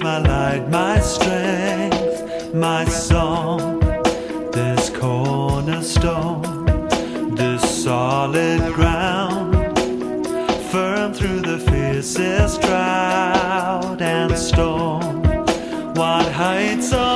my light, my strength, my song, this cornerstone, this solid ground, firm through the fiercest drought and storm. What heights are